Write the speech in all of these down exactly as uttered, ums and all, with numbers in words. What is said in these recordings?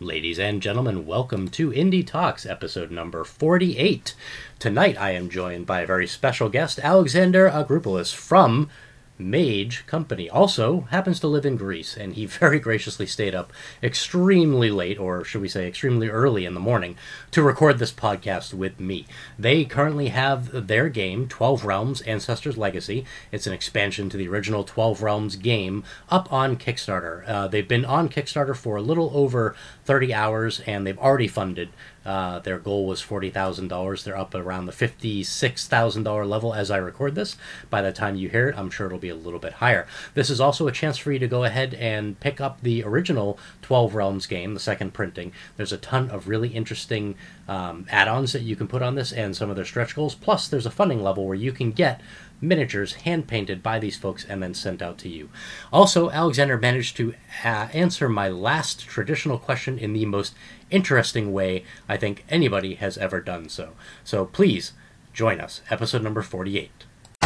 Ladies and gentlemen, welcome to Indie Talks, episode number forty-eight. Tonight I am joined by a very special guest, Alexander Agroupolis from Mage Company. Also happens to live in Greece, and he very graciously stayed up extremely late, or should we say extremely early in the morning, to record this podcast with me. They currently have their game, twelve Realms Ancestors Legacy. It's an expansion to the original twelve Realms game up on Kickstarter. Uh, they've been on Kickstarter for a little over thirty hours, and they've already funded. Uh, their goal was forty thousand dollars. They're up around the fifty-six thousand dollars level as I record this. By the time you hear it, I'm sure it'll be a little bit higher. This is also a chance for you to go ahead and pick up the original twelve Realms game, the second printing. There's a ton of really interesting um, add-ons that you can put on this and some of their stretch goals. Plus, there's a funding level where you can get miniatures hand-painted by these folks and then sent out to you. Also, Alexander managed to uh, answer my last traditional question in the most interesting way I think anybody has ever done so. So please join us, episode number forty-eight.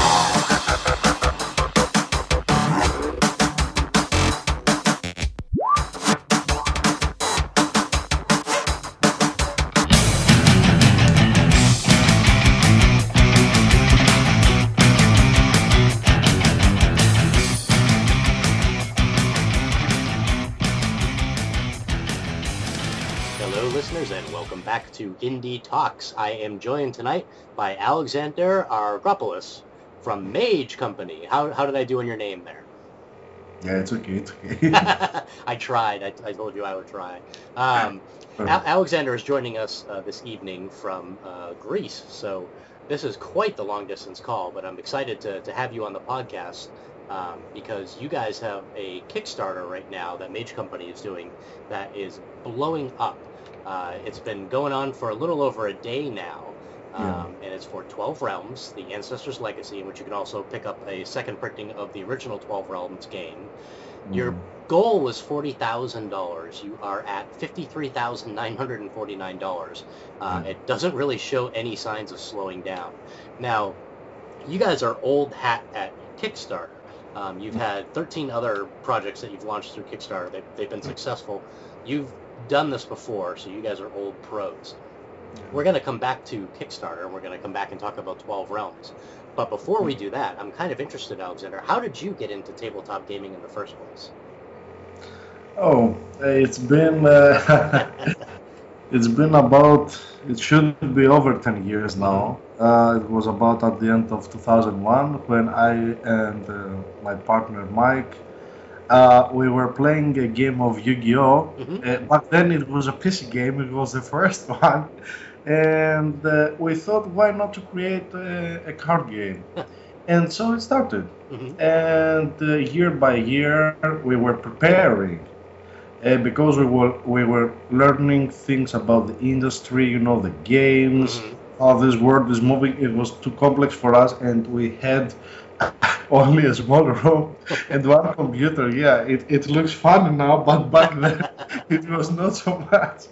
And welcome back to Indie Talks. I am joined tonight by Alexander Agroupolis from Mage Company. How how did I do on your name there? Yeah, it's okay, it's okay. I tried. I, I told you I would try. Um, Al- Alexander is joining us uh, this evening from uh, Greece, so this is quite the long-distance call, but I'm excited to, to have you on the podcast um, because you guys have a Kickstarter right now that Mage Company is doing that is blowing up. Uh, it's been going on for a little over a day now, um, yeah. and it's for twelve Realms, the Ancestors Legacy, in which you can also pick up a second printing of the original twelve Realms game. Mm. Your goal was forty thousand dollars. You are at fifty-three thousand nine hundred forty-nine dollars. Uh, mm. It doesn't really show any signs of slowing down. Now, you guys are old hat at Kickstarter. Um, you've had thirteen other projects that you've launched through Kickstarter. They've, they've been successful. You've done this before, so you guys are old pros. We're going to come back to Kickstarter, and we're going to come back and talk about twelve Realms. But before we do that, I'm kind of interested, Alexander, how did you get into tabletop gaming in the first place? Oh, it's been uh, it's been about, it should be over ten years now. Uh, it was about at the end of two thousand one when I and uh, my partner Mike Uh, we were playing a game of Yu-Gi-Oh! Mm-hmm. Uh, back then it was a P C game, it was the first one. And uh, we thought, why not to create a, a card game? And so it started. Mm-hmm. And uh, year by year we were preparing. Uh, because we were we were learning things about the industry, you know, the games, mm-hmm. how this world is moving. It was too complex for us, and we had only a small room and one computer. Yeah, it, it looks funny now, but back then it was not so much.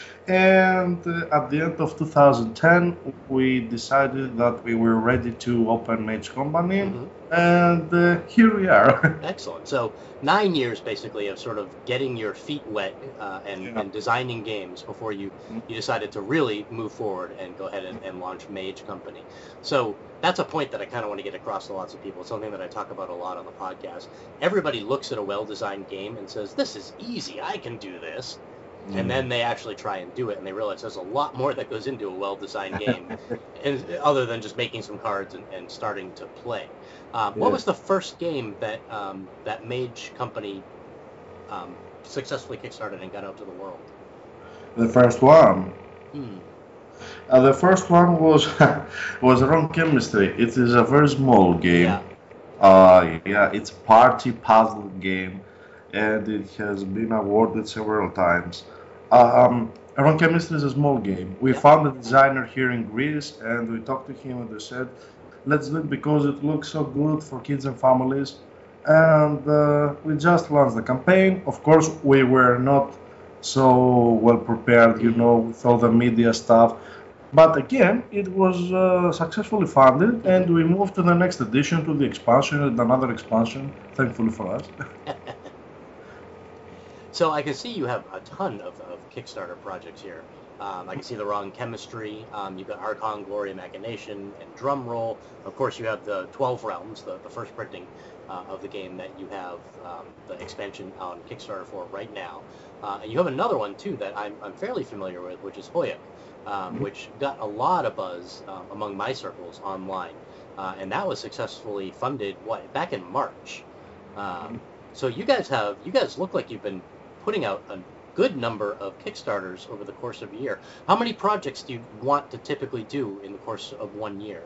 And uh, at the end of two thousand ten, we decided that we were ready to open Mage Company, mm-hmm. and uh, here we are. Excellent. So nine years basically of sort of getting your feet wet uh, and, yeah. and designing games before you, you decided to really move forward and go ahead and, and launch Mage Company. So that's a point that I kind of want to get across to lots of people. It's something that I talk about a lot on the podcast. Everybody looks at a well-designed game and says, this is easy, I can do this. Mm. And then they actually try and do it, and they realize there's a lot more that goes into a well-designed game, and, other than just making some cards and, and starting to play. Um, yeah. What was the first game that um, that Mage Company um, successfully kickstarted and got out to the world? The first one? Hmm. Uh, the first one was was Wrong Chemistry. It is a very small game. Yeah. Uh, yeah, it's a party puzzle game, and it has been awarded several times. Um, Wrong Chemistry is a small game. We yeah. found a designer here in Greece, and we talked to him, and they said, let's do it because it looks so good for kids and families. And uh, we just launched the campaign. Of course, we were not so well prepared, you know, with all the media stuff. But again, it was uh, successfully funded, and we moved to the next edition, to the expansion, and another expansion, thankfully for us. So I can see you have a ton of, of Kickstarter projects here. Um, I can see the Wrong Chemistry. Um, you've got Archon, Gloria, Machination, and Drumroll. Of course, you have the twelve Realms, the, the first printing uh, of the game that you have um, the expansion on Kickstarter for right now. Uh, and you have another one, too, that I'm, I'm fairly familiar with, which is Hoyok, um, which got a lot of buzz uh, among my circles online. Uh, and that was successfully funded, what, back in March. Um, so you guys have, you guys look like you've been putting out a good number of Kickstarters over the course of a year. How many projects do you want to typically do in the course of one year?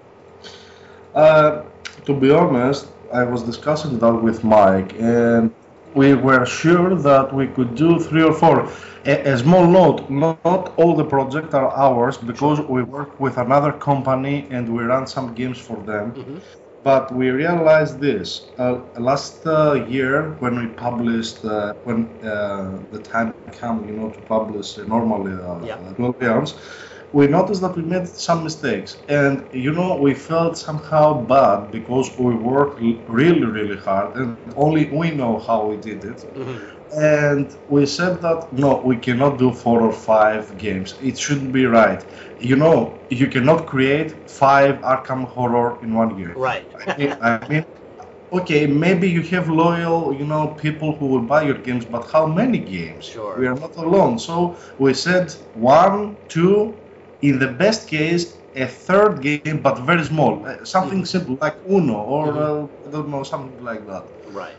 Uh, to be honest, I was discussing that with Mike, and we were sure that we could do three or four. A, a small note, not all the projects are ours because we work with another company and we run some games for them. Mm-hmm. But we realized this uh, last uh, year when we published, uh, when uh, the time came, you know, to publish uh, normally uh, yeah. twelve Realms, we noticed that we made some mistakes. And, you know, we felt somehow bad because we worked really, really hard and only we know how we did it. Mm-hmm. And we said that, no, we cannot do four or five games. It shouldn't be right. You know, you cannot create five Arkham Horror in one year. Right. I mean, I mean, okay, maybe you have loyal, you know, people who will buy your games, but how many games? Sure. We are not alone. So we said one, two, in the best case, a third game, but very small. Uh, something mm-hmm. simple like Uno or, mm-hmm. uh, I don't know, something like that. Right.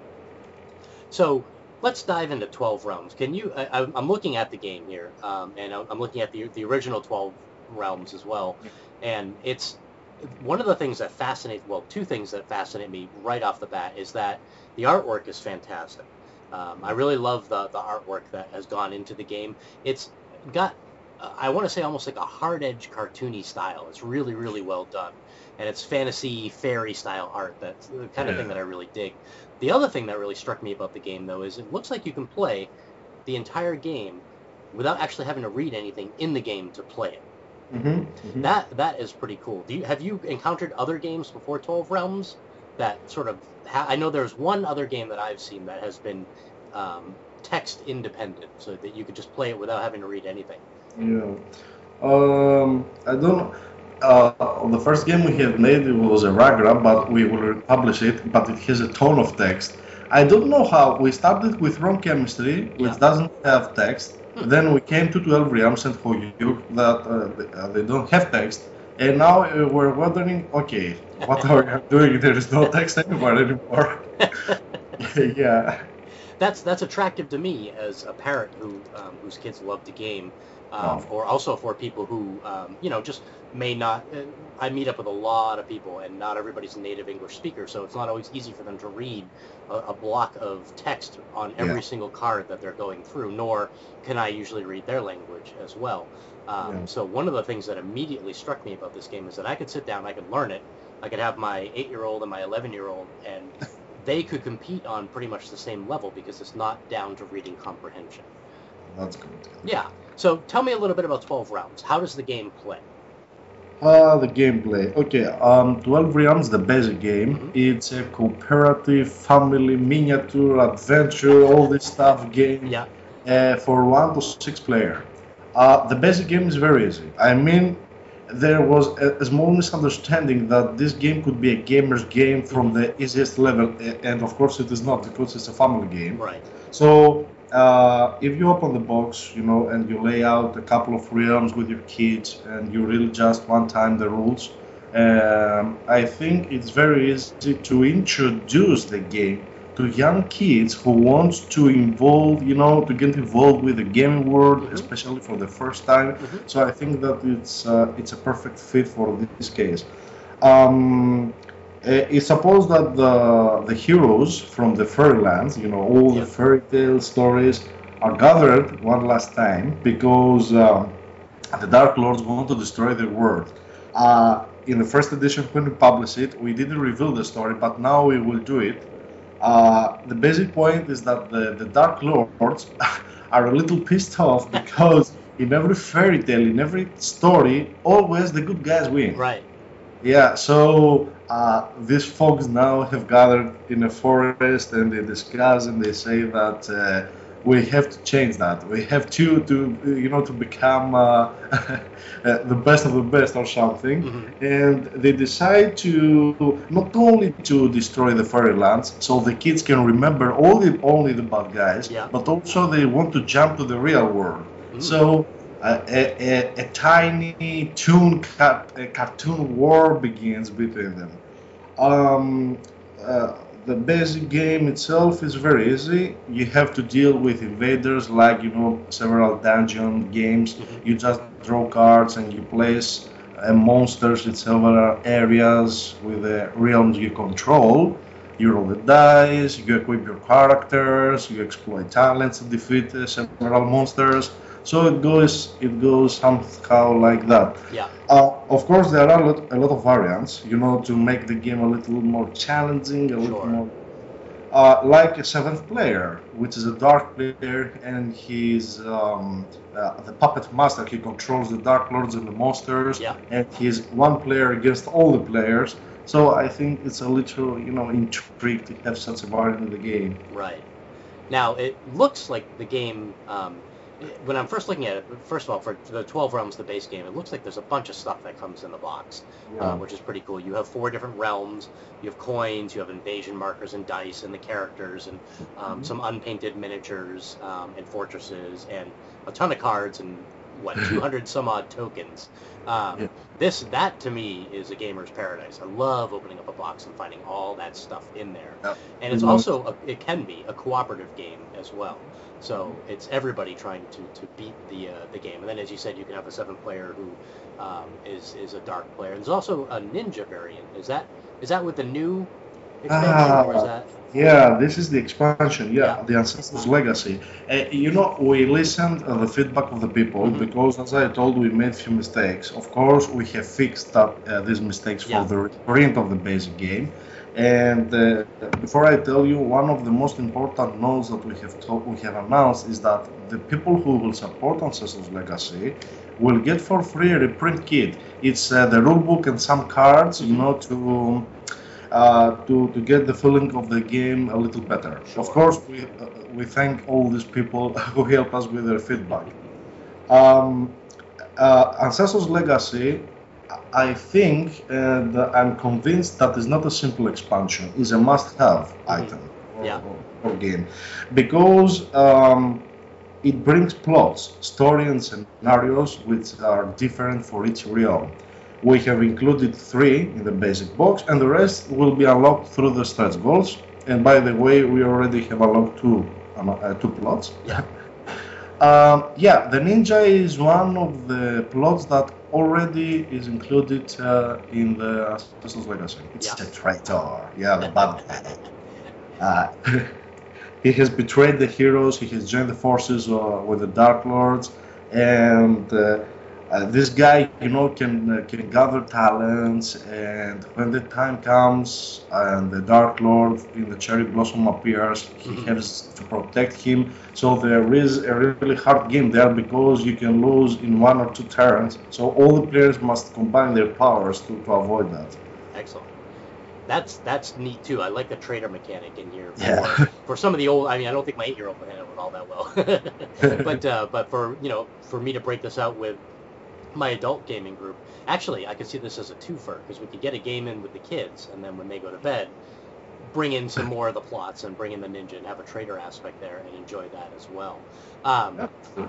So let's dive into twelve Realms. Can you, I, I'm looking at the game here, um, and I'm looking at the, the original twelve Realms as well, and it's, one of the things that fascinate, well, two things that fascinate me right off the bat is that the artwork is fantastic. Um, I really love the, the artwork that has gone into the game. It's got, uh, I want to say almost like a hard-edged cartoony style. It's really, really well done. And it's fantasy, fairy style art. That's the kind of yeah. thing that I really dig. The other thing that really struck me about the game, though, is it looks like you can play the entire game without actually having to read anything in the game to play it. Mm-hmm. Mm-hmm. That that is pretty cool. Do you have you encountered other games before twelve Realms that sort of? Ha- I know there's one other game that I've seen that has been um, text independent, so that you could just play it without having to read anything. Yeah, um, I don't. Uh, the first game we have made it was a Ragra, but we will publish it. But it has a ton of text. I don't know how we started with Wrong Chemistry, which yeah. doesn't have text. Then we came to twelve Realms and Hoyok that uh, they, uh, they don't have text, and now uh, we're wondering, okay, what are we doing? There is no text anywhere anymore. yeah, that's that's attractive to me as a parent who um, whose kids love to game, um, oh. or also for people who um, you know just may not. Uh, I meet up with a lot of people, and not everybody's a native English speaker, so it's not always easy for them to read a, a block of text on every yeah. single card that they're going through, nor can I usually read their language as well. Um, yeah. So one of the things that immediately struck me about this game is that I could sit down, I could learn it, I could have my eight-year-old and my eleven-year-old, and they could compete on pretty much the same level because it's not down to reading comprehension. That's good. Yeah. So tell me a little bit about twelve Realms. How does the game play? Uh, the gameplay. Okay, um, twelve Realms, the basic game. Mm-hmm. It's a cooperative, family, miniature, adventure, all this stuff game yeah. uh, for one to six player. Uh, the basic game is very easy. I mean, there was a, a small misunderstanding that this game could be a gamer's game from mm-hmm. the easiest level, and of course it is not because it's a family game. Right. So, Uh, if you open the box, you know, and you lay out a couple of realms with your kids, and you really just one time the rules, um, I think it's very easy to introduce the game to young kids who want to involve, you know, to get involved with the gaming world, mm-hmm. especially for the first time. Mm-hmm. So I think that it's uh, it's a perfect fit for this case. Um, It's supposed that the the heroes from the fairylands, you know, all yeah. the fairy tale stories are gathered one last time because um, the Dark Lords want to destroy the world. Uh, in the first edition, when we published it, we didn't reveal the story, but now we will do it. Uh, the basic point is that the, the Dark Lords are a little pissed off because in every fairy tale, in every story, always the good guys win. Right. Yeah, so uh, these folks now have gathered in a forest and they discuss and they say that uh, we have to change that. We have to, to you know, to become uh, the best of the best or something. Mm-hmm. And they decide to not only to destroy the fairylands, so the kids can remember all the only the bad guys, Yeah. but also they want to jump to the real world. Mm. So uh, a, a, a tiny toon cat, a cartoon war begins between them. Um, uh, the basic game itself is very easy. You have to deal with invaders, like you know, several dungeon games. Mm-hmm. You just draw cards and you place uh, monsters in several areas with the realms you control. You roll the dice, you equip your characters, you exploit talents to defeat uh, several monsters. So it goes, it goes somehow like that. Yeah. Uh, of course, there are a lot, a lot of variants, you know, to make the game a little more challenging, a Sure. little more uh, like a seventh player, which is a dark player, and he's um, uh, the puppet master. He controls the dark lords and the monsters, Yeah. and he's one player against all the players. So I think it's a little, you know, intrigue to have such a variant in the game. Right. Now, it looks like the game, um, when I'm first looking at it, first of all, for the twelve Realms, the base game, it looks like there's a bunch of stuff that comes in the box, Yeah. uh, which is pretty cool. You have four different realms, you have coins, you have invasion markers and dice and the characters, and um, some unpainted miniatures um, and fortresses, and a ton of cards, and what, two hundred some odd tokens. Um, Yeah. This, that to me is a gamer's paradise. I love opening up a box and finding all that stuff in there. Yeah. And it's Mhm. also, a, it can be a cooperative game as well. So it's everybody trying to, to beat the uh, the game. And then, as you said, you can have a seven player who um, is is a dark player. There's also a ninja variant. Is that is that with the new expansion, or is Ah, that? yeah, this is the expansion. Yeah, Yeah. the Ancestors Legacy. Uh, you know, we listened to the feedback of the people Mhm. because, as I told, we made few mistakes. Of course, we have fixed that uh, these mistakes for Yeah. the reprint of the basic game. And uh, before I tell you, one of the most important notes that we have told, we have announced is that the people who will support Ancestors Legacy will get for free a reprint kit. It's uh, the rulebook and some cards, you know, to uh, to to get the feeling of the game a little better. Sure. Of course, we uh, we thank all these people who help us with their feedback. Um, uh, Ancestors Legacy, I think, and I'm convinced that is not a simple expansion. It's a must-have item or, Yeah. or, or game because um, it brings plots, story, and scenarios which are different for each realm. We have included three in the basic box, and the rest will be unlocked through the stretch goals. And by the way, we already have unlocked two, um, uh, two plots. Yeah. Um, yeah, the ninja is one of the plots that already is included uh, in the Ancestors Legacy. It's Yeah. a traitor. Yeah, the bad guy. Uh, he has betrayed the heroes. He has joined the forces uh, with the Dark Lords, and uh, uh, this guy, you know, can uh, can gather talents. And when the time comes, and the Dark Lord in the Cherry Blossom appears, he Mhm. has to protect him. So there is a really hard game there because you can lose in one or two turns. So all the players must combine their powers to, to avoid that. Excellent. That's that's neat too. I like the trader mechanic in here for, Yeah. for some of the old. I mean, I don't think my eight-year-old would handle it all that well, but uh, but for you know for me to break this out with my adult gaming group, actually, I could see this as a twofer because we could get a game in with the kids, and then when they go to bed, bring in some more of the plots and bring in the ninja and have a trader aspect there and enjoy that as well. Um,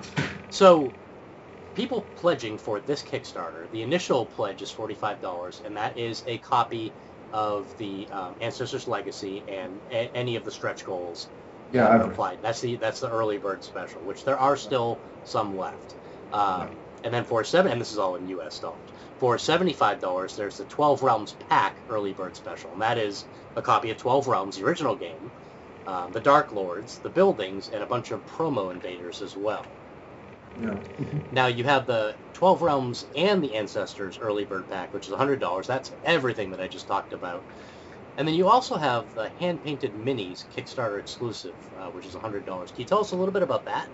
so. People pledging for this Kickstarter, the initial pledge is forty-five dollars, and that is a copy of the um, Ancestors Legacy and a- any of the stretch goals Yeah, that are I've- applied. That's the that's the early bird special, which there are still some left. Um, and then for seven, and this is all in U S dollars. For seventy-five dollars, there's the twelve Realms Pack early bird special, and that is a copy of twelve Realms, the original game, um, the Dark Lords, the buildings, and a bunch of promo invaders as well. Yeah. Now you have the twelve Realms and the Ancestors early bird pack, which is one hundred dollars. That's everything that I just talked about. And then you also have the hand-painted minis Kickstarter exclusive, uh, which is one hundred dollars. Can you tell us a little bit about that?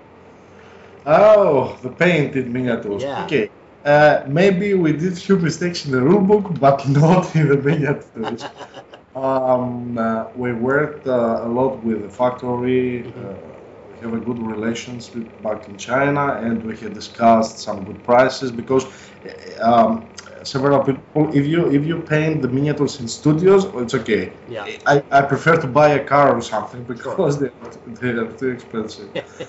Oh, the painted miniatures. Yeah. Okay. Uh, maybe we did few mistakes in the rulebook, but not in the miniatures. um, uh, we worked uh, a lot with the factory. Uh, we have a good relationship back in China, and we have discussed some good prices because um, several people, if you if you paint the miniatures in studios, it's okay. Yeah. I, I prefer to buy a car or something because Sure. they are, they are too expensive.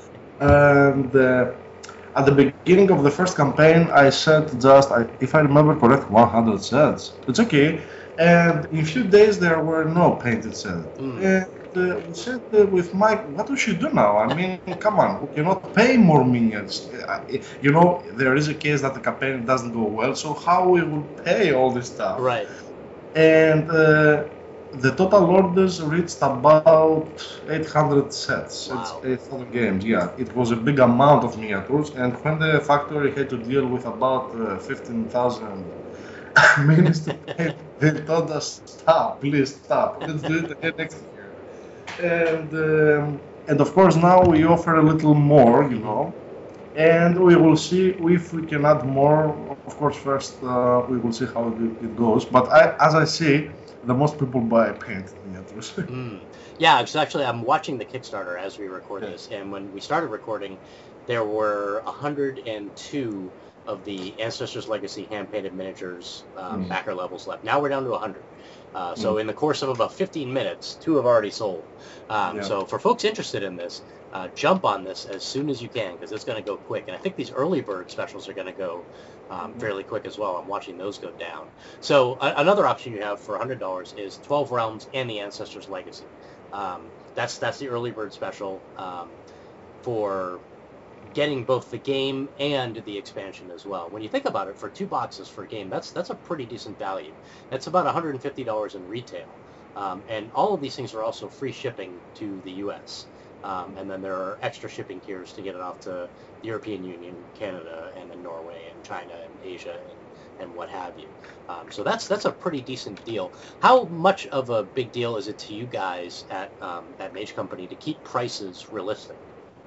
And uh, at the beginning of the first campaign, I said just, I, if I remember correct, one hundred sets. It's okay. And in a few days, there were no painted sets. Mm. And uh, we said uh, with Mike, what we should do now? I mean, come on, we cannot pay more minions. Uh, You know, there is a case that the campaign doesn't go well, so how we will pay all this stuff? Right. And uh, the total orders reached about eight hundred sets. Wow. It's eight hundred games, yeah. It was a big amount of miniatures, and when the factory had to deal with about uh, fifteen thousand minutes to paint, they told us, stop, please stop. Let's do it again next year. And, um, and of course, now we offer a little more, you know. And we will see if we can add more. Of course, first uh, we will see how it, it goes. But I, as I see, the most people buy painted miniatures. Mm. Yeah, it's actually, I'm watching the Kickstarter as we record Yeah. this, and when we started recording, there were one hundred two of the Ancestors Legacy hand-painted miniatures um, Mm. backer levels left. Now we're down to one hundred. Uh, so Mm. in the course of about fifteen minutes, two have already sold. Um, Yeah. So for folks interested in this, uh, jump on this as soon as you can, because it's going to go quick. And I think these early bird specials are going to go um, fairly quick as well. I'm watching those go down. So a- another option you have for one hundred dollars is twelve Realms and the Ancestors Legacy. Um, that's that's the early bird special um, for getting both the game and the expansion as well. When you think about it, for two boxes for a game, that's that's a pretty decent value. That's about one hundred fifty dollars in retail. Um, and all of these things are also free shipping to the U S. Um, and then there are extra shipping tiers to get it off to the European Union, Canada, and then Norway, and China, and Asia, and, and what have you. Um, so that's that's a pretty decent deal. How much of a big deal is it to you guys at um, at Mage Company to keep prices realistic?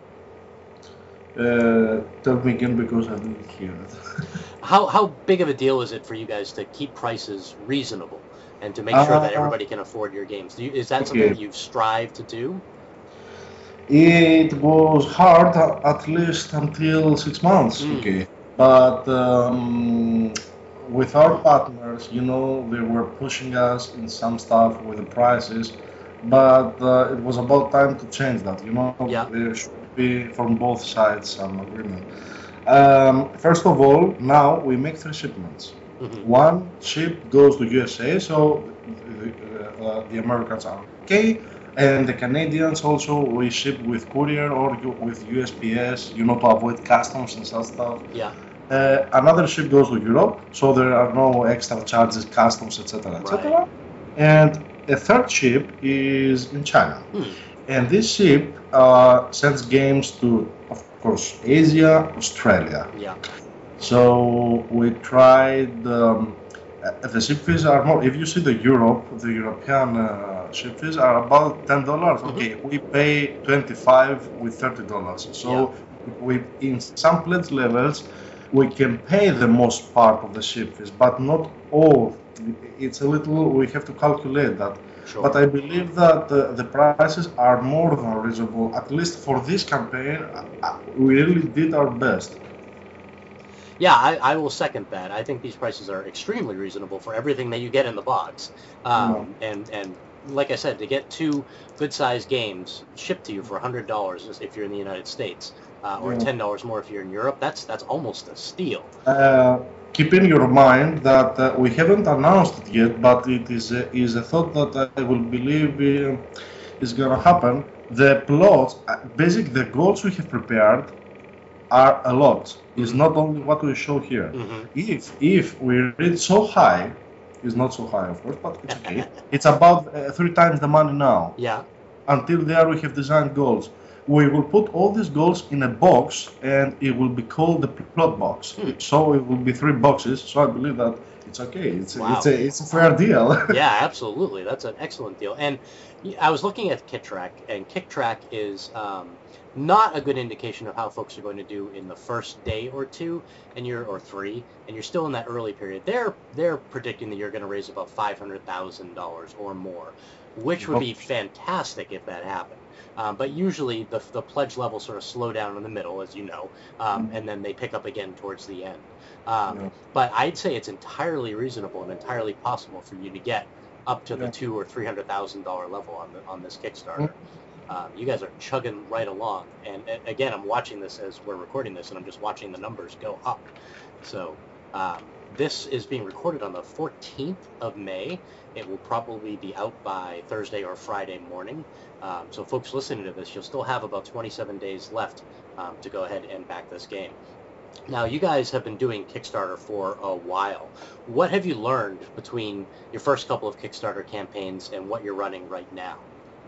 Uh, tell me again because I didn't hear it. How how big of a deal is it for you guys to keep prices reasonable and to make sure that Uh, everybody can afford your games? Do you, is that okay. something that you've strived to do? It was hard a- at least until six months, Mm. okay. But um, with our partners, you know, they were pushing us in some stuff with the prices, but uh, it was about time to change that, you know. Yeah. There should be from both sides some agreement. Um, first of all, now we make three shipments. Hmm. One ship goes to U S A, so uh, uh, the Americans are okay, and the Canadians also we ship with courier or you- with U S P S, you know, to avoid customs and such stuff. Yeah. Uh, another ship goes to Europe, so there are no extra charges, customs, et cetera, et cetera. Right. And a third ship is in China, Hmm. and this ship uh, sends games to, of course, Asia, Australia. Yeah. So we tried. Um, uh, the ship fees are more. If you see the Europe, the European uh, ship fees are about ten dollars. Mhm. Okay, we pay twenty-five with thirty dollars. So we, in some pledge levels, we can pay the most part of the ship fees, but not all. It's a little. We have to calculate that. Sure. But I believe that uh, the prices are more than reasonable. At least for this campaign, uh, we really did our best. Yeah, I, I will second that. I think these prices are extremely reasonable for everything that you get in the box. Um, and, and like I said, to get two good-sized games shipped to you for one hundred dollars if you're in the United States, uh, or Yeah. ten dollars more if you're in Europe, that's that's almost a steal. Uh, keep in your mind that uh, we haven't announced it yet, but it is a, is a thought that I will believe uh, is going to happen. The plots, uh, basic, the goals we have prepared are a lot. It's Mhm. not only what we show here. Hmm. If if we reach so high, it's not so high, of course, but it's okay. It's about uh, three times the money now. Yeah. Until there, we have designed goals. We will put all these goals in a box, and it will be called the plot box. Hmm. So it will be three boxes. So I believe that it's okay. It's Wow. it's a it's a fair deal. Yeah, absolutely. That's an excellent deal. And y- I was looking at KitTrack, and KitTrack is um, not a good indication of how folks are going to do in the first day or two, and you're or three, and you're still in that early period. They're they're predicting that you're going to raise about five hundred thousand dollars or more, which would be fantastic if that happened. Um, but usually the, the pledge levels sort of slow down in the middle, as you know, um, and then they pick up again towards the end. Um, Yeah. but I'd say it's entirely reasonable and entirely possible for you to get up to the Yeah. two or three hundred thousand dollar level on the, on this Mm. Kickstarter. Um, you guys are chugging right along, and, and again, I'm watching this as we're recording this, and I'm just watching the numbers go up. So um, this is being recorded on the fourteenth of May. It will probably be out by Thursday or Friday morning. Um, so folks listening to this, you'll still have about twenty-seven days left um, to go ahead and back this game. Now, you guys have been doing Kickstarter for a while. What have you learned between your first couple of Kickstarter campaigns and what you're running right now?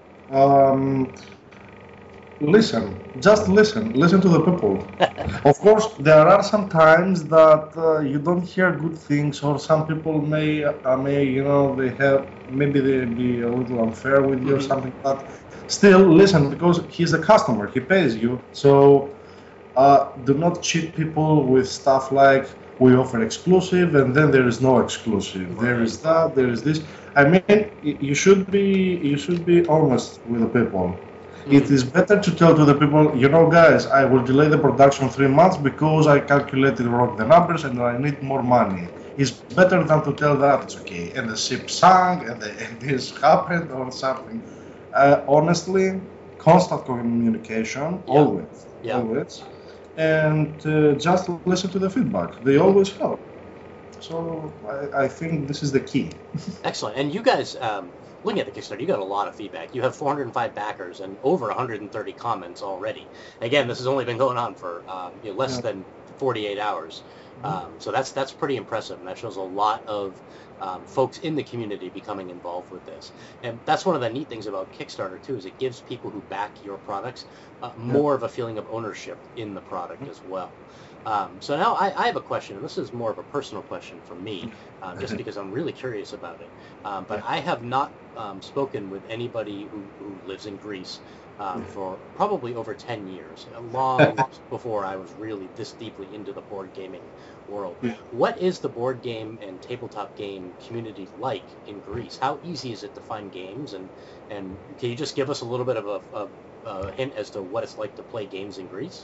Um, listen, just listen, listen to the people. Of course, there are some times that uh, you don't hear good things, or some people may, uh, may, you know, they have maybe they be a little unfair with you or Mhm. something. But still, listen, because he's a customer, he pays you. So uh, do not cheat people with stuff like we offer exclusive, and then there is no exclusive. There is that, there is this. I mean, y- you should be you should be honest with the people. It Mhm. is better to tell to the people, you know, guys, I will delay the production three months because I calculated wrong the numbers and I need more money. It's better than to tell that it's okay and the ship sank and, the, and this happened or something. Uh, honestly, constant communication, Yeah. always, Yeah. always, and uh, just listen to the feedback. They Mhm. always help. So I, I think this is the key. Excellent. And you guys, um, looking at the Kickstarter, you got a lot of feedback. You have four hundred five backers and over one hundred thirty comments already. Again, this has only been going on for um, you know, less Yeah. than forty-eight hours. Um, so that's that's pretty impressive, and that shows a lot of um, folks in the community becoming involved with this. And that's one of the neat things about Kickstarter too, is it gives people who back your products uh, more of a feeling of ownership in the product as well. Um, so now I, I have a question, and this is more of a personal question for me, um, just because I'm really curious about it. Um, but I have not um, spoken with anybody who, who lives in Greece um, for probably over ten years, uh, long before I was really this deeply into the board gaming world. Yeah. What is the board game and tabletop game community like in Greece? How easy is it to find games? And, and can you just give us a little bit of a, a, a hint as to what it's like to play games in Greece?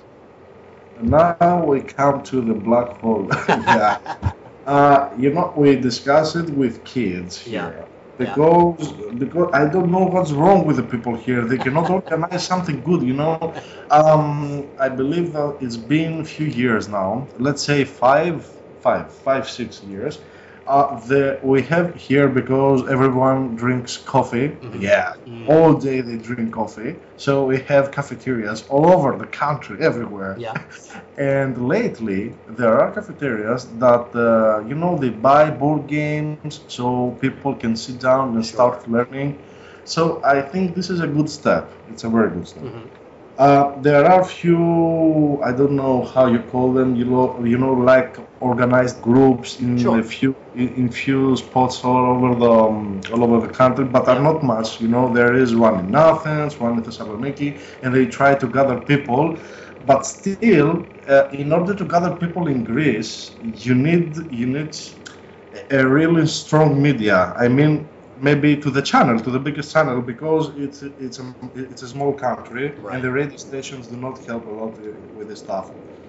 Now we come to the black hole. Yeah. Uh, you know, we discuss it with kids Yeah. here because because I don't know what's wrong with the people here. They cannot organize something good. You know, um, I believe that it's been a few years now. Let's say five, five, five, six years. Uh, the we have here because everyone drinks coffee. Mhm. Yeah, Mm. all day they drink coffee. So we have cafeterias all over the country, everywhere. Yeah. And lately, there are cafeterias that, uh, you know, they buy board games so people can sit down and Sure. start learning. So I think this is a good step. It's a very good step. Mhm. Uh, there are few, I don't know how you call them, you know, you know, like organized groups in Sure. a few in, in few spots all over the um, all over the country, but are Yeah. not much. You know, there is one in Athens, one in Thessaloniki, and they try to gather people. But still, uh, in order to gather people in Greece, you need you need a really strong media. I mean, maybe to the channel, to the biggest channel, because it's it's a it's a small country, Right. and the radio stations do not help a lot with this stuff.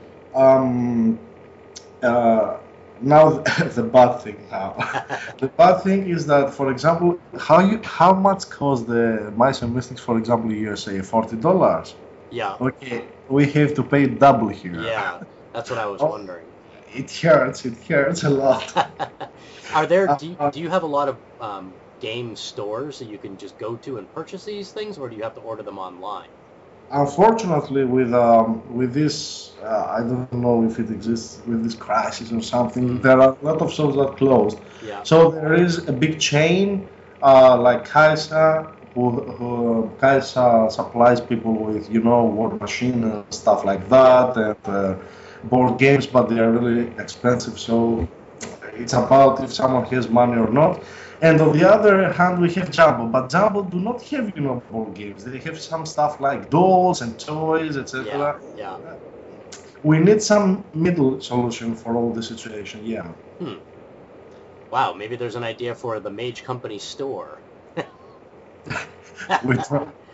Um, uh, now the bad thing now. The bad thing is that, for example, how you how much cost the Mice and Mystics, for example, U S A? Forty dollars. Yeah. Okay, we have to pay double here. Yeah. That's what I was Oh. wondering. It hurts. It hurts a lot. Are there? Do you, Uh, do you have a lot of um, game stores that you can just go to and purchase these things, or do you have to order them online? Unfortunately, with um, with this, uh, I don't know if it exists with this crisis or something. Mm. There are a lot of shops that closed. Yeah. So there is a big chain uh, like Kaisa, who, who Kaisa supplies people with, you know, war machine and stuff like that, and uh, board games, but they are really expensive. So it's about if someone has money or not. And on the other hand, we have Jumbo, but Jumbo do not have, you know, board games. They have some stuff like dolls and toys, et cetera. Yeah. We need some middle solution for all the situation. Yeah. Hmm. Wow. Maybe there's an idea for the Mage Company store. We try,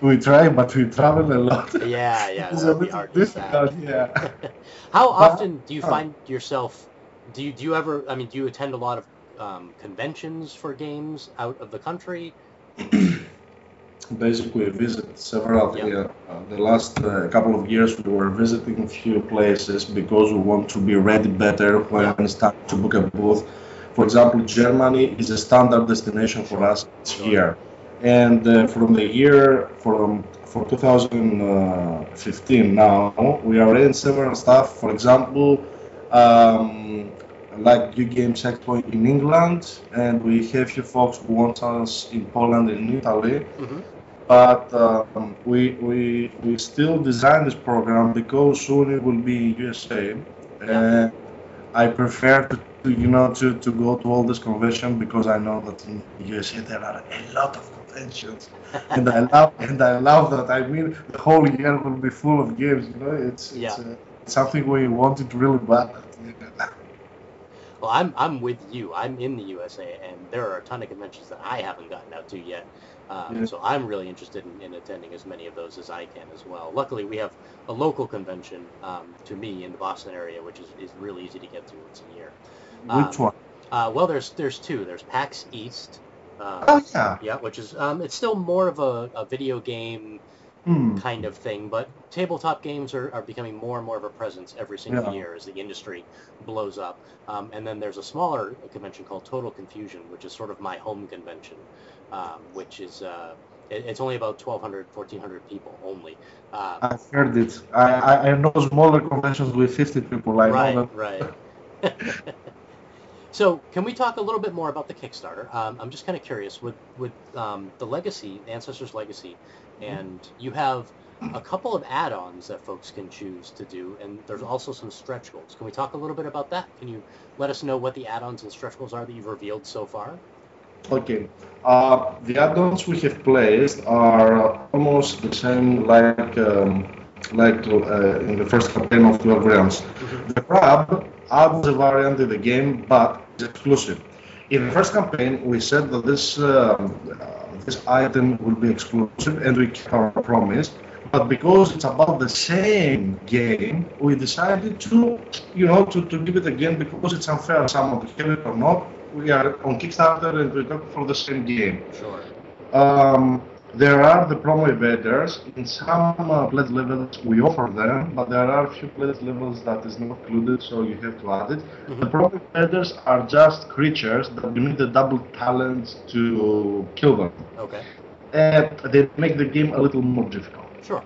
we try, but we travel a lot. Yeah, yeah, It's that a would be little hard to staff. difficult, yeah. How But often do you uh, find yourself? Do you do you ever? I mean, do you attend a lot of um, conventions for games out of the country? basically, we visit several. Yep. Yeah, uh, the last uh, couple of years, we were visiting a few places because we want to be ready better when Yep. it's time to book a booth. For example, Germany is a standard destination for Sure. us each Sure. year, and uh, from the year from for two thousand fifteen now, we are in several stuff. For example, um, like U Games Expo in England, and we have few folks who want us in Poland and in Italy. Hmm. But um, we we we still design this program because soon it will be U S A, Yeah. and I prefer to, to you know to, to go to all this convention because I know that in U S A there are a lot of conventions, and I love and I love that. I mean, the whole year will be full of games. You know, it's Yeah. it's uh, something we wanted really bad. Well, I'm I'm with you. I'm in the U S A, and there are a ton of conventions that I haven't gotten out to yet. Um, Yeah. so I'm really interested in, in attending as many of those as I can as well. Luckily, we have a local convention um, to me in the Boston area, which is, is really easy to get to once a year. Which Um, one? uh, well, there's there's two. There's PAX East. Um, Oh yeah. yeah, which is um, it's still more of a, a video game Hmm. kind of thing, but tabletop games are, are becoming more and more of a presence every single Yeah. year as the industry blows up. Um, and then there's a smaller convention called Total Confusion, which is sort of my home convention, um, which is uh, it, it's only about twelve hundred, fourteen hundred people only. Um, I've heard it. I, I, I know smaller conventions with fifty people. I right, know right. So, can we talk a little bit more about the Kickstarter? Um, I'm just kind of curious with with um, the Legacy, Ancestors Legacy, and you have a couple of add-ons that folks can choose to do, and there's also some stretch goals. Can we talk a little bit about that? Can you let us know what the add-ons and stretch goals are that you've revealed so far? that. Okay. Uh, the add-ons we have placed are almost the same like um, like uh, in the first campaign of twelve Realms. Mm-hmm. The Crab adds a variant in the game, but it's exclusive. In the first campaign, we said that this um, uh, this item will be exclusive, and we kept our promise. But because it's about the same game, we decided to, you know, to, to give it again because it's unfair someone to have it or not. We are on Kickstarter and we look for the same game. Sure. Um, there are the promo evaders. In some uh, pledge levels we offer them, but there are a few pledge levels that is not included, so you have to add it. Mm-hmm. The promo evaders are just creatures that you need the double talents to kill them. Okay. And they make the game a little more difficult. Sure.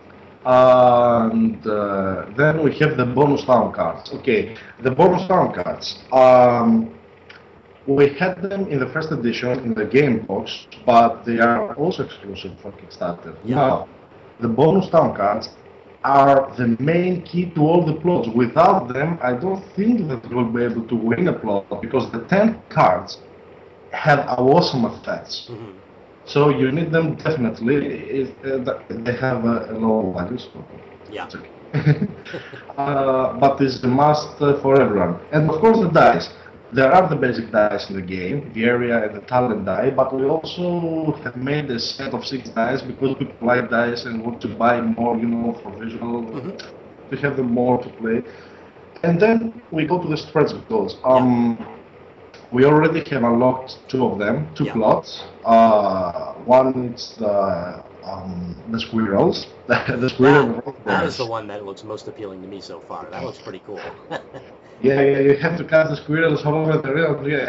And uh, then we have the bonus town cards. Okay, the bonus town cards. Um, we had them in the first edition in the game box, but they are also exclusive for Kickstarter. Yeah. Now, the bonus town cards are the main key to all the plots. Without them, I don't think that we'll be able to win a plot because the ten cards have awesome effects. Mm-hmm. So you need them definitely. It, uh, they have a, a low value, so Yeah. it's okay. uh, but it's a must uh, for everyone. And of course the dice. There are the basic dice in the game, the area and the talent die, but we also have made a set of six dice because people like dice and want to buy more, you know, for visual, Mm-hmm. to have them more to play. And then we go to the stretch goals. Um, We already have unlocked two of them, two Yeah. plots. Uh, one is the um, the squirrels, the squirrel. That, that is the one that looks most appealing to me so far. That looks pretty cool. Yeah, yeah, you have to cast the squirrels all over the realm. Yeah.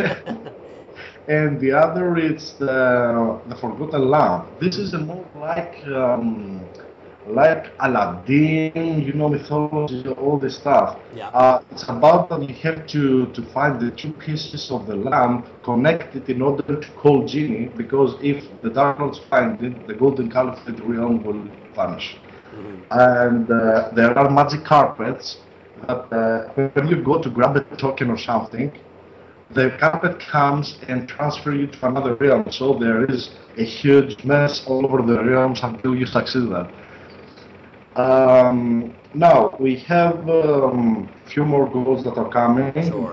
And the other is the the Forgotten Lamp. This is a more like um, like Aladdin, you know, mythology, all this stuff. Yeah. Uh, it's about that you have to, to find the two pieces of the lamp, connect it in order to call Genie, because if the Dark Lords find it, the Golden Caliphate realm will vanish. Mm-hmm. And uh, there are magic carpets that uh, when you go to grab a token or something, the carpet comes and transfers you to another realm. So there is a huge mess all over the realms until you succeed that. Um, now we have a um, few more goals that are coming. Sure.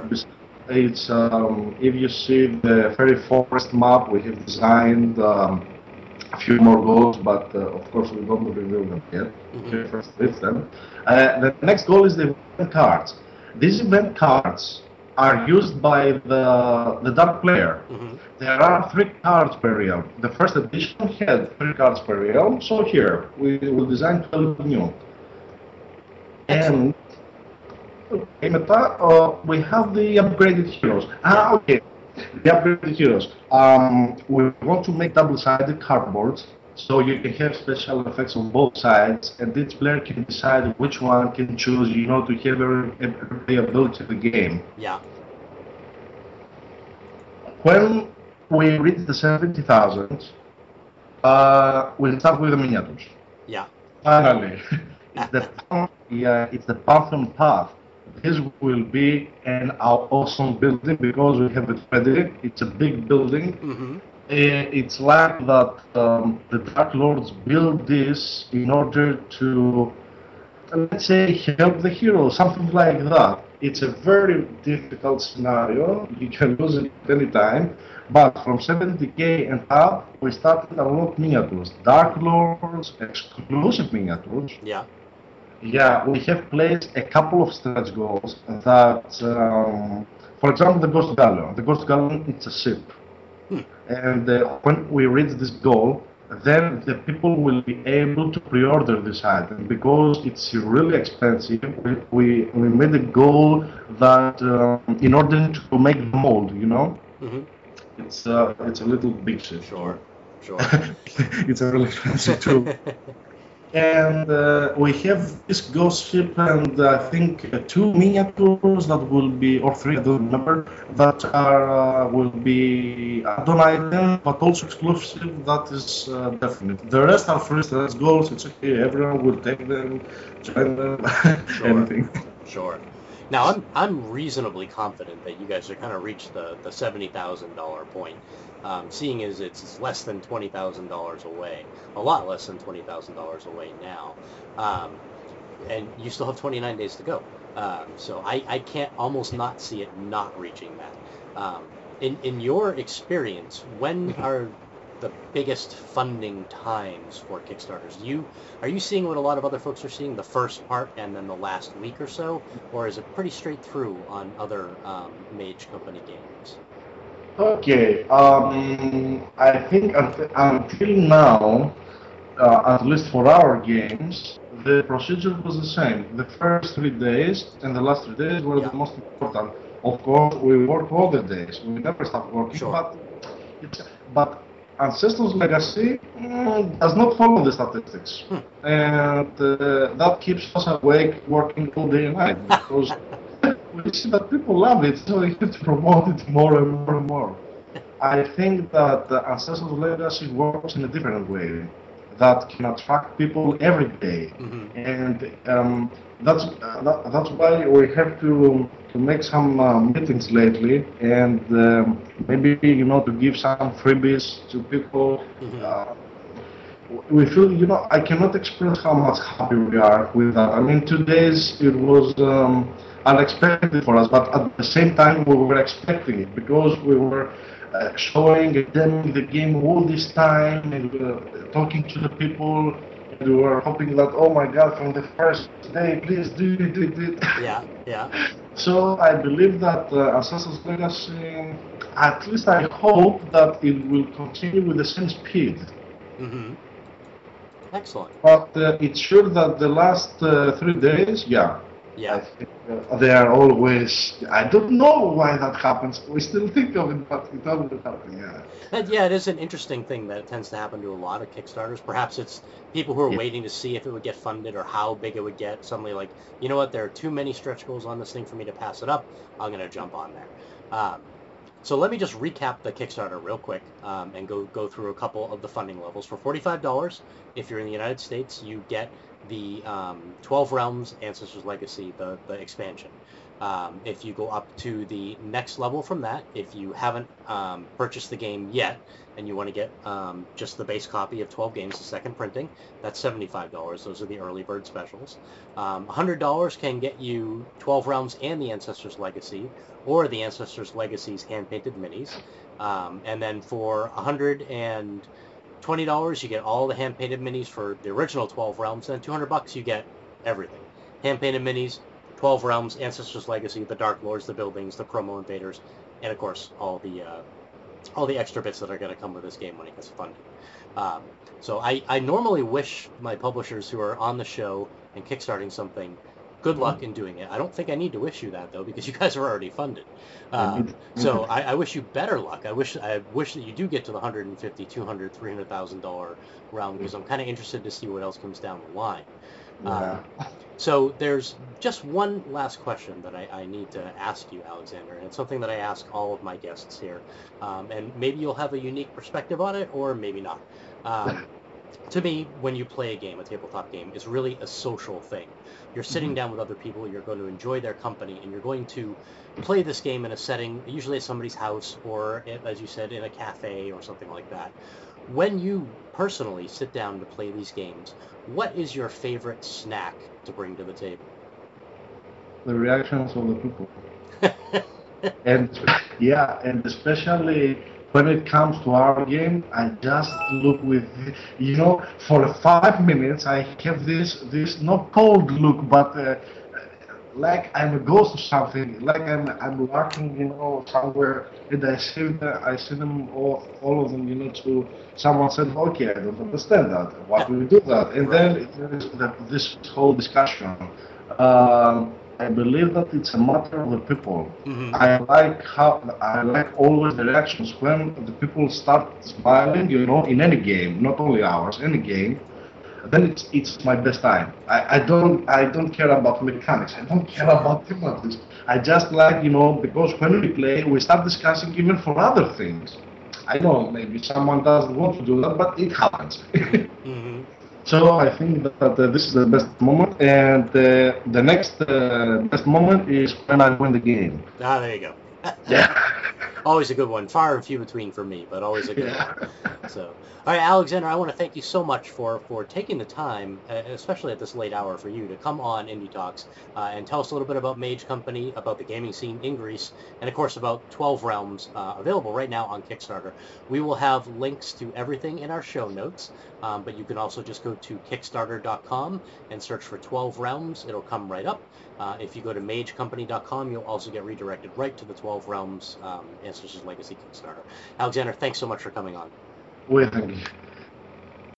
It's um, if you see the fairy forest map, we have designed um, a few more goals, but uh, of course we don't reveal them yet. Mm-hmm. We first reach them. Uh, the next goal is the event cards. These event cards are used by the the dark player. Mm-hmm. There are three cards per realm. The first edition had three cards per realm, so here we will design twelve new. And okay, μετά, uh, we have the upgraded heroes. Ah, okay. The upgraded heroes. Um, we want to make double-sided cardboards, so you can have special effects on both sides, and each player can decide which one can choose, you know, to have every, every playability of the game. Yeah. When we reach the seventy thousand, uh, we'll start with the miniatures. Yeah. Finally, it's the yeah, it's the Pantheon Path. This will be an awesome building because we have it ready. It's a big building. Mm-hmm. It's like that um, the Dark Lords build this in order to, let's say, help the hero, something like that. It's a very difficult scenario. You can lose it any time. But from seventy K and up, we started a lot of miniatures. Dark Lords, exclusive miniatures. Yeah. Yeah, we have placed a couple of stretch goals that, um, for example, the Ghost Galleon. The Ghost Galleon, it's a ship. Hmm. And uh, when we reach this goal, then the people will be able to pre-order this item because it's really expensive. We, we, we made a goal that um, in order to make the mold, you know, mm-hmm. it's, uh, it's a little big ship. Sure, sure. It's a really expensive too. And uh, we have this ghost ship and I think uh, two miniatures that will be, or three, I don't remember, that are uh, will be add-on items, but also exclusive. That is uh, definite. The rest are free stretch goals. It's okay. Everyone will take them, join them, Sure. anything. Sure. Now I'm I'm reasonably confident that you guys are kind of reached the the seventy thousand dollar point. Um, seeing as it's less than twenty thousand dollars away, a lot less than twenty thousand dollars away now, um, and you still have twenty-nine days to go. Um, so I, I can't almost not see it not reaching that. Um, in in your experience, when are the biggest funding times for Kickstarters? Do you are you seeing what a lot of other folks are seeing, the first part and then the last week or so, or is it pretty straight through on other um, Mage Company games? Okay, um, I think until, until now, uh, at least for our games, the procedure was the same. The first three days and the last three days were Yeah. the most important. Of course, we work all the days. We never stop working, Sure. but it's, but Ancestors Legacy mm, does not follow the statistics, Hmm. and uh, that keeps us awake working all day and night because we see that people love it, so we have to promote it more and more and more. I think that uh, Ancestors Legacy works in a different way that can attract people every day, Mhm. and um, that's uh, that, that's why we have to to make some uh, meetings lately, and um, maybe you know to give some freebies to people. Mhm. Uh, we feel, you know, I cannot express how much happy we are with that. I mean, two days it was um, unexpected for us, but at the same time we were expecting it because we were uh, showing and demoing the game all this time and uh, talking to the people. And we were hoping that, oh my God, from the first day, please do it, do it, do it. Yeah, yeah. So I believe that uh, Assassin's Legacy, at least I hope that it will continue with the same speed. Mm-hmm. Excellent. But uh, it's sure that the last uh, three days, yeah, I Yeah. think uh, they are always. I don't know why that happens. We still think of it, but it always happens. Yeah. And yeah, it is an interesting thing that tends to happen to a lot of Kickstarters. Perhaps it's people who are Yeah. waiting to see if it would get funded or how big it would get. Suddenly, like, you know what, there are too many stretch goals on this thing for me to pass it up. I'm going to jump on there. Um, so let me just recap the Kickstarter real quick um, and go, go through a couple of the funding levels. For forty-five dollars, if you're in the United States, you get the um, twelve Realms Ancestors Legacy, the, the expansion. Um, if you go up to the next level from that, if you haven't um, purchased the game yet and you want to get um, just the base copy of twelve games, the second printing, that's seventy-five dollars. Those are the early bird specials. Um, one hundred dollars can get you twelve Realms and the Ancestors Legacy, or the Ancestors Legacy's hand-painted minis. Um, and then for one hundred twenty dollars, you get all the hand-painted minis for the original twelve Realms, and two hundred bucks, you get everything. Hand-painted minis, twelve Realms, Ancestors Legacy, the Dark Lords, the buildings, the promo invaders, and of course, all the uh, all the extra bits that are going to come with this game when it gets funded. Um, so I, I normally wish my publishers who are on the show and kickstarting something good luck in doing it. I don't think I need to wish you that, though, because you guys are already funded. Um, so I, I wish you better luck. I wish I wish that you do get to the one hundred fifty thousand, two hundred thousand, three hundred thousand dollars round, because I'm kind of interested to see what else comes down the line. Yeah. Um, so there's just one last question that I, I need to ask you, Alexander, and it's something that I ask all of my guests here. Um, and maybe you'll have a unique perspective on it, or maybe not. Um, to me, when you play a game, a tabletop game, is really a social thing. You're sitting down with other people, you're going to enjoy their company, and you're going to play this game in a setting, usually at somebody's house, or, as you said, in a cafe or something like that. When you personally sit down to play these games, what is your favorite snack to bring to the table? The reactions of the people. and yeah, and especially when it comes to our game, I just look with, you know, for five minutes I have this, this not cold look, but uh, like I'm a ghost or something, like I'm, I'm lurking, you know, somewhere, and I see them, I see them all, all of them, you know, to someone said, okay, I don't understand that. Why do we do that? And then there is this whole discussion. Um, I believe that it's a matter of the people. Mm-hmm. I like how I like always the reactions when the people start smiling, you know, in any game, not only ours, any game. Then it's it's my best time. I, I don't I don't care about mechanics. I don't care about thematics. I just like, you know, because when we play, we start discussing even for other things. I know maybe someone doesn't want to do that, but it happens. mm-hmm. So I think that uh, this is the best moment, and uh, the next uh, best moment is when I win the game. Ah, there you go. Yeah. Always a good one. Far and few between for me, but always a good yeah. one. So, all right, Alexander, I want to thank you so much for, for taking the time, uh, especially at this late hour for you, to come on Indie Talks uh, and tell us a little bit about Mage Company, about the gaming scene in Greece, and of course about twelve Realms, uh, available right now on Kickstarter. We will have links to everything in our show notes, um, but you can also just go to Kickstarter dot com and search for twelve Realms. It'll come right up. Uh, if you go to Mage Company dot com, you'll also get redirected right to the twelve Realms um, Ancestors Legacy Kickstarter. Alexander, thanks so much for coming on. Well, thank you.